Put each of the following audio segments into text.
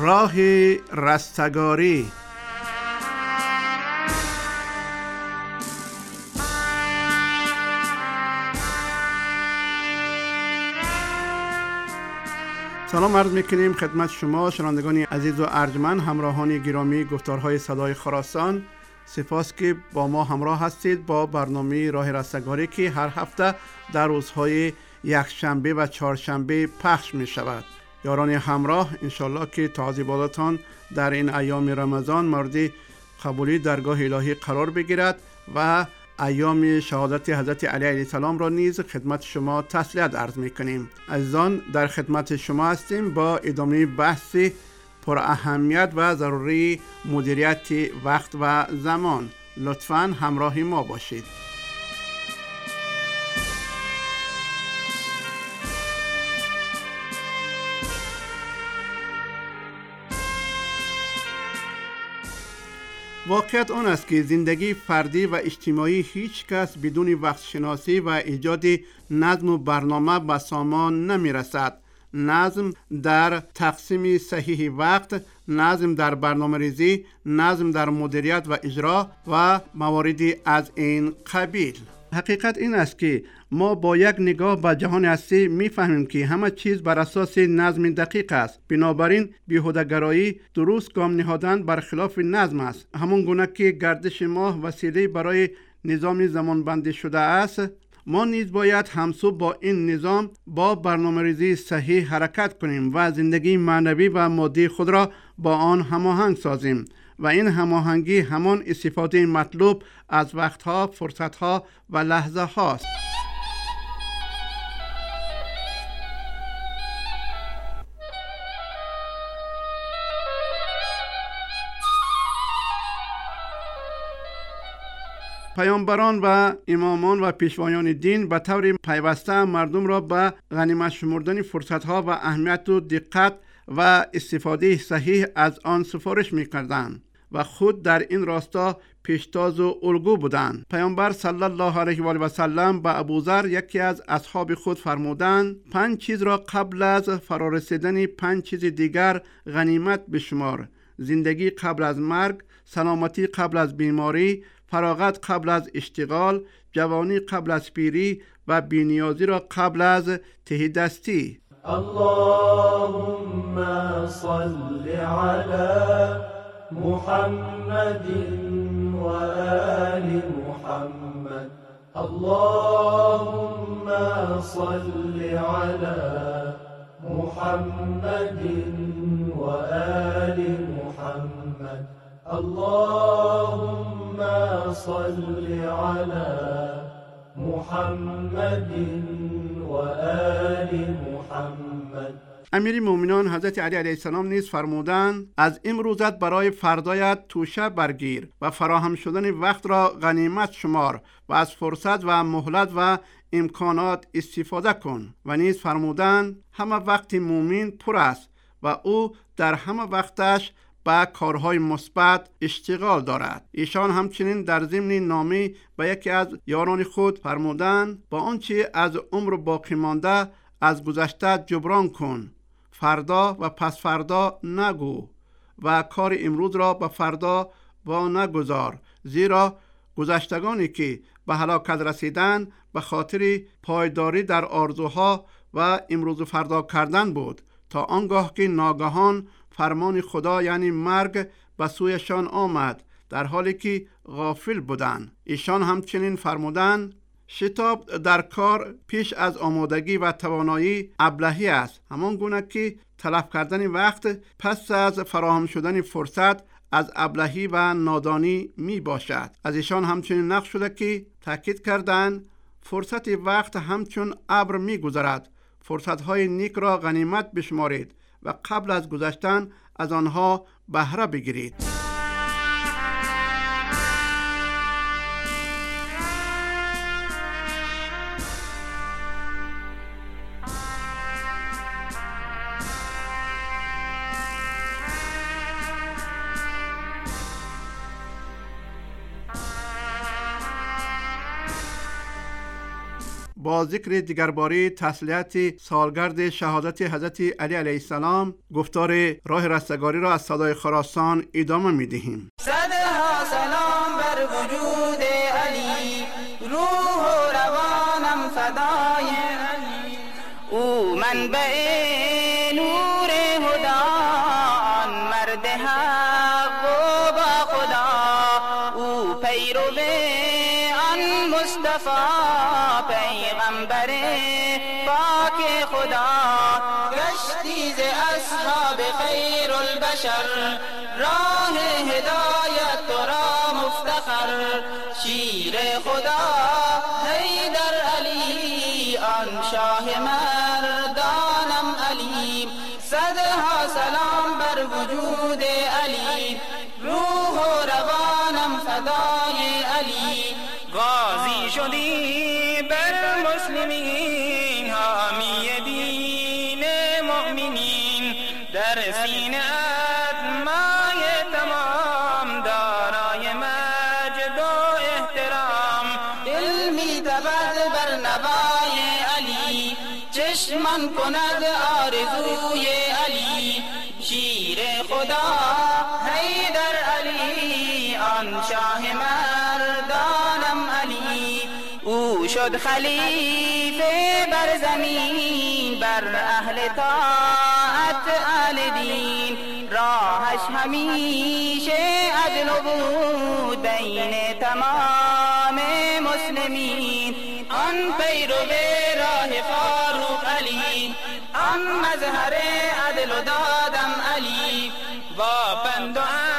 راه رستگاری. سلام عرض میکنیم خدمت شما شنوندگان عزیز و ارجمند، همراهان گرامی گفتارهای صدای خراسان. سپاس که با ما همراه هستید با برنامه راه رستگاری که هر هفته در روزهای یکشنبه و چهارشنبه پخش می شود. یاران همراه، انشالله که تعظیماتتان در این ایام رمضان مورد قبولی درگاه الهی قرار بگیرد و ایام شهادت حضرت علی علیه السلام را نیز خدمت شما تسلیت عرض میکنیم. عزیزان، در خدمت شما هستیم با ادامه بحث پر اهمیت و ضروری مدیریت وقت و زمان. لطفاً همراه ما باشید. واقعیت آن است که زندگی فردی و اجتماعی هیچ کس بدون وقت شناسی و ایجاد نظم و برنامه به سامان نمی رسد. نظم در تقسیم صحیح وقت، نظم در برنامه ریزی، نظم در مدیریت و اجرا و مواردی از این قبیل. حقیقت این است که ما با یک نگاه به جهان هستی می‌فهمیم که همه چیز بر اساس نظم دقیق است. بنابراین بیهوده‌گرایی، درست گام نهادن برخلاف نظم است. همون گونه که گردش ماه وسیله برای نظام زمانبندی شده است، ما نیز باید همسو با این نظام با برنامه‌ریزی صحیح حرکت کنیم و زندگی معنوی و مادی خود را با آن هماهنگ سازیم. و این هماهنگی همان استفاده مطلوب از وقتها، فرصتها و لحظه هاست. پیامبران و امامان و پیشوایان دین به طور پیوسته مردم را به غنیمت شمردن فرصتها و اهمیت و دقت و استفاده صحیح از آن سفارش می‌کردند و خود در این راستا پیشتاز و الگو بودند. پیامبر صلی الله علیه و آله و سلم به ابوذر، یکی از اصحاب خود، فرمودند 5 چیز را قبل از فرارسیدن 5 چیز دیگر غنیمت بشمار: زندگی قبل از مرگ، سلامتی قبل از بیماری، فراغت قبل از اشتغال، جوانی قبل از پیری و بی‌نیازی را قبل از تهیدستی. اللهم صل علی محمد و آل محمد. اللهم صل علی محمد و آل محمد. اللهم صل علی محمد و آل محمد. امیر مومنان حضرت علی علیه السلام نیز فرمودند از امروزت برای فردایت توشه برگیر و فراهم شدن وقت را غنیمت شمار و از فرصت و مهلت و امکانات استفاده کن. و نیز فرمودند همه وقت مومن پر است و او در همه وقتش با کارهای مثبت اشتغال دارد. ایشان همچنین در ضمن نامه به یکی از یاران خود فرمودند با آنچه از عمر باقی مانده از گذشته جبران کن، فردا و پس فردا نگو و کار امروز را به فردا وا نگذار، زیرا گذشتگانی که به هلاکت رسیدند به خاطر پایداری در آرزوها و امروز و فردا کردن بود، تا آنگاه که ناگهان فرمان خدا یعنی مرگ به سویشان آمد در حالی که غافل بودند. ایشان همچنین فرمودند شتاب در کار پیش از آمادگی و توانایی ابلهی است، همان گونه که تلف کردن وقت پس از فراهم شدن فرصت از ابلهی و نادانی می باشد. از ایشان همچنین نقل شده که تاکید کردند فرصت وقت همچون ابر می گذرد، فرصتهای نیک را غنیمت بشمارید و قبل از گذشتن از آنها بهره بگیرید. با ذکر دیگرباره تسلیت سالگرد شهادت حضرت علی علیه السلام گفتار راه رستگاری را از صدای خراسان ادامه می‌دهیم. صدها سلام بر وجود علی، روح و روانم فدای علی. او منبع نور هدان، مرد حق و با خدا. او پیرو آن مصطفی، پیغمبر پاک خدا. گشتی ز اصحاب خیر البشر، راه هدایت تو را مفتخر. شیر خدا حیدر علی، آن شاه مردانم علی. صدها سلام بر وجود علی، روح و روانم فدای علی. غازی شدی بر مسلمین، حامی دین مؤمنین. در سینه‌ات مای تمام، دارای مجد و احترام. دل می تپد بر نوای علی، چشمان کند آرزوی علی. شیر خدا حیدر علی، آن شاه مردانم علی. او شد خلیفه بر زمین، بر اهل طاعت اهل دین. راهش همیشه عدل بود بین تمام مسلمین. آن پیرو راه فاروق علی، آن مظهر عدل و دادم علی. با پند و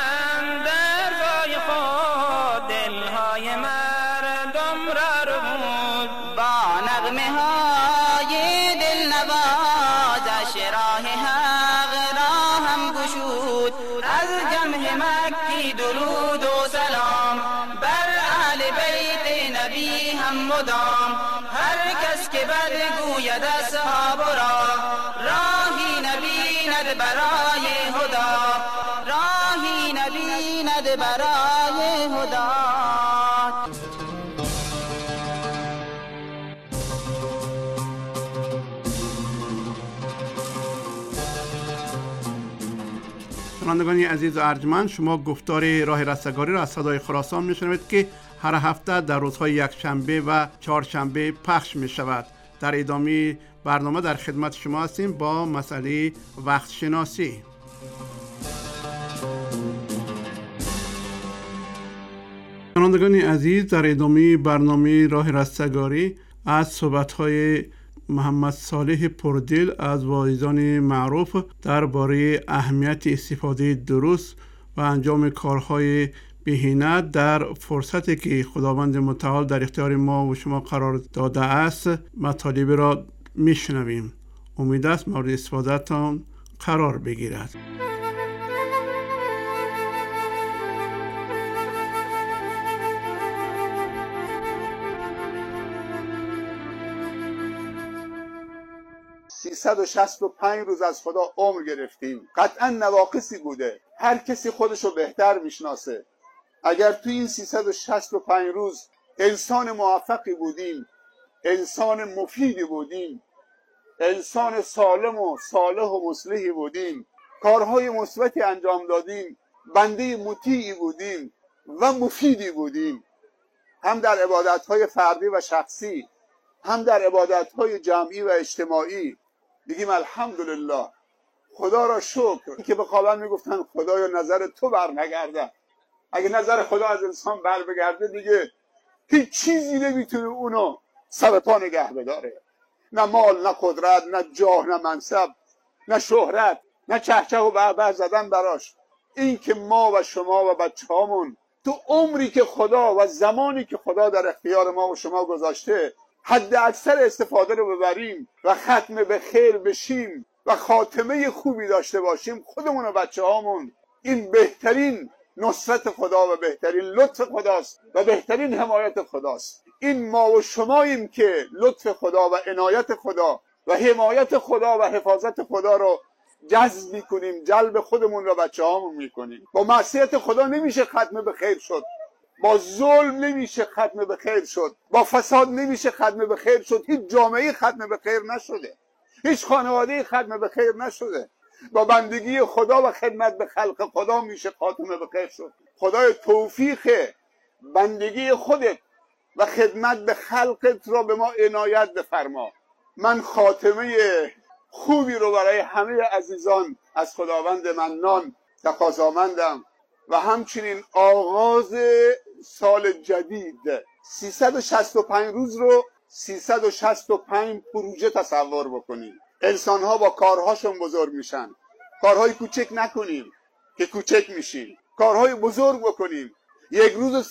اندرزای خود، دلهای مردم را ربود. با نغمه های دل نوازش، راه حق را هم گشود. از جمع مکی درود و سلام، بر اهل بیت نبی هم مدام. هر کس که بد گوید اصحاب را، راهی نبیند برای هدا. راهی نبیند برای هدا. شنوندگان عزیز و ارجمند، شما گفتار راه رستگاری را از صدای خراسان میشنوید که هر هفته در روزهای یکشنبه و چهارشنبه پخش می شود. در ادامه برنامه در خدمت شما هستیم با مسئله وقت شناسی. شنوندگان عزیز، در ادامه برنامه راه رستگاری از صحبت‌های محمد صالح پردل از واعظان معروف درباره اهمیت استفاده درست و انجام کارهای بهینه در فرصتی که خداوند متعال در اختیار ما و شما قرار داده است مطالب را میشنویم. امید است مورد استفادهتان قرار بگیرد. روز از خدا عمر گرفتیم. قطعا نواقصی بوده. هر کسی خودشو بهتر میشناسه. اگر توی این 365 روز انسان موفقی بودیم، انسان مفیدی بودیم، انسان سالم و صالح و مصلحی بودیم، کارهای مثبتی انجام دادیم، بنده مطیعی بودیم و مفیدی بودیم، هم در عبادتهای فردی و شخصی، هم در عبادتهای جمعی و اجتماعی، بگیم الحمدلله، خدا را شکر. که به خوابم میگفتن خدایا نظر تو بر نگرده. اگه نظر خدا از انسان بر بگرده دیگه هیچ چیزی نمیتونه اونو سر پا نگه بداره. نه مال، نه قدرت، نه جاه، نه منصب، نه شهرت، نه چهچه و بعبع زدن براش. این که ما و شما و بچه‌هامون تو عمری که خدا و زمانی که خدا در اختیار ما و شما گذاشته حد اکثر استفاده رو ببریم و ختم به خیر بشیم و خاتمه خوبی داشته باشیم، خودمون و بچه‌هامون، این بهترین نصرت خدا و بهترین لطف خداست و بهترین حمایت خداست. این ما و شماییم که لطف خدا و عنایت خدا و حمایت خدا و حفاظت خدا رو جذب میکنیم، جلب خودمون و بچه‌هامون میکنیم. با معصیت خدا نمیشه ختم به خیر شد. با ظلم نمیشه ختم به خیر شد، با فساد نمیشه ختم به خیر شد. هیچ جامعه ختم به خیر نشده، هیچ خانواده ختم به خیر نشده. با بندگی خدا و خدمت به خلق خدا میشه خاتمه به خیر شد. خدای توفیق بندگی خودت و خدمت به خلقت را به ما عنایت بفرما. من خاتمه خوبی رو برای همه عزیزان از خداوند منان تقاضامندم و همچنین آغاز سال جدید 365 روز رو 365 پروژه تصور بکنیم. انسان‌ها با کارهاشون بزرگ میشن. کارهای کوچک نکنیم که کوچک میشیم، کارهای بزرگ بکنیم. یک روز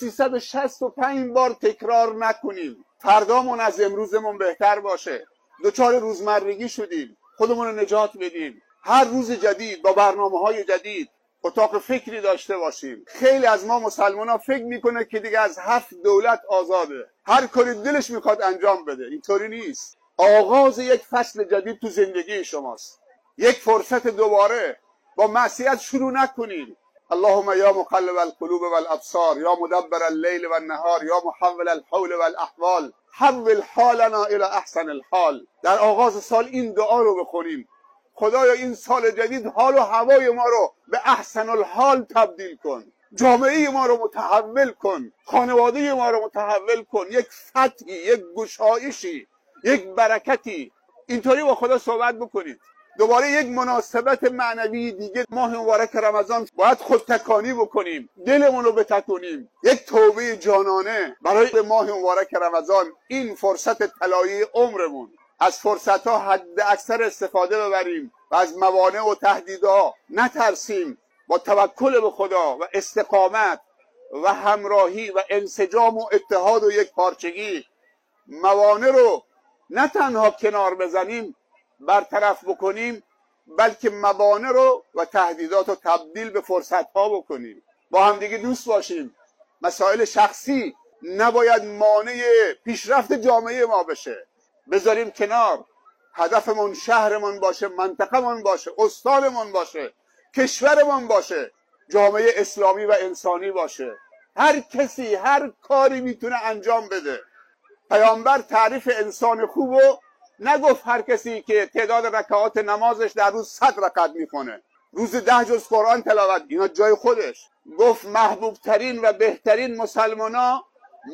365 بار تکرار نکنیم. فردامون از امروزمون بهتر باشه. دوچار روزمرگی شدیم، خودمون رو نجات بدیم. هر روز جدید با برنامه‌های جدید اتاق فکری داشته باشیم. خیلی از ما مسلمان‌ها فکر میکنه که دیگه از 7 دولت آزاده، هر کاری دلش میخواد انجام بده. اینطوری نیست. آغاز یک فصل جدید تو زندگی شماست. یک فرصت دوباره. با معصیت شروع نکنید. اللهم یا مقلب القلوب والابصار یا مدبر الليل والنهار یا محول الحول والاحوال حول حالنا الى احسن الحال. در آغاز سال این دعا رو بخونیم: خدایا این سال جدید حال و هوای ما رو به احسن الحال تبدیل کن، جامعه ما رو متحول کن، خانواده ما رو متحول کن. یک فتحی، یک گشایشی، یک برکتی. اینطوری با خدا صحبت بکنید. دوباره یک مناسبت معنوی دیگه، ماه مبارک رمضان، باید خودتکانی بکنیم، دلمون رو بتکونیم. یک توبه جانانه برای ماه مبارک رمضان. این فرصت طلایی عمرمون، از فرصت ها حد اکثر استفاده ببریم و از موانع و تهدیدها نترسیم. با توکل به خدا و استقامت و همراهی و انسجام و اتحاد و یک پارچگی موانع رو نه تنها کنار بزنیم، برطرف بکنیم، بلکه موانع رو و تهدیدات رو تبدیل به فرصت ها بکنیم. با همدیگه دوست باشیم. مسائل شخصی نباید مانع پیشرفت جامعه ما بشه. بذاریم کنار. هدفمون شهرمون باشه، منطقمون باشه، استانمون باشه، کشورمون باشه، جامعه اسلامی و انسانی باشه. هر کسی هر کاری میتونه انجام بده. پیامبر تعریف انسان خوبو نگفت هر کسی که تعداد رکعات نمازش در روز 100 رکعت میکنه، روز 10 جز قرآن تلاوت، اینا جای خودش. گفت محبوب ترین و بهترین مسلمانا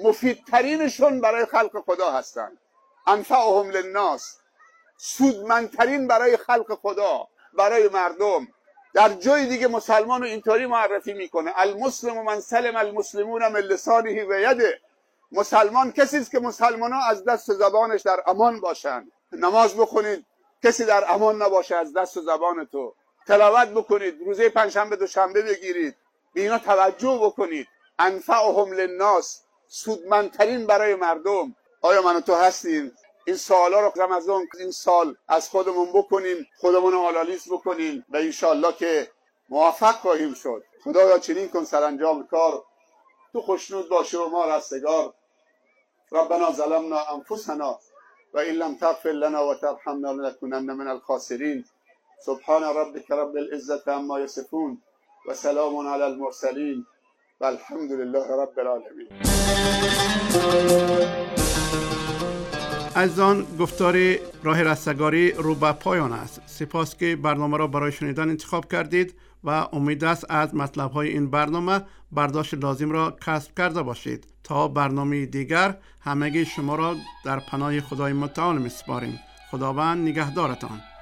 مفیدترینشون برای خلق خدا هستن. انفعهم للناس، سودمندترین برای خلق خدا، برای مردم. در جای دیگه مسلمان رو اینطوری معرفی میکنه: المسلم من سلم المسلمون من لسانه و یده. مسلمان کسی است که مسلمان‌ها از دست و زبانش در امان باشن. نماز بخونید، کسی در امان نباشه از دست و زبان تو. تلاوت بکنید، روزه پنجشنبه دوشنبه بگیرید، به اینا توجه بکنید. انفعهم للناس، سودمندترین برای مردم. آیا من و تو هستیم این سوالا رو رمضان این سال از خودمون بکنیم، خودمون رو آلالیس بکنیم و انشالله که موفق خواهیم شد. خدایا چنین کن سرانجام کار تو خوشنود باشه و ما رستگار. ربنا ظلمنا انفسنا و ان لم تغفر لنا و ترحمنا لنكونن من الخاسرین. سبحان ربك رب العزة عما يصفون و سلام علی المرسلین و الحمد لله رب العالمین. عزیزان، گفتار راه رستگاری رو به پایان است. سپاس که برنامه را برای شنیدن انتخاب کردید و امید است از مطلب‌های این برنامه برداشت لازم را کسب کرده باشید. تا برنامه دیگر همگی شما را در پناه خدای متعال می‌سپاریم. خداوند نگهدارتان.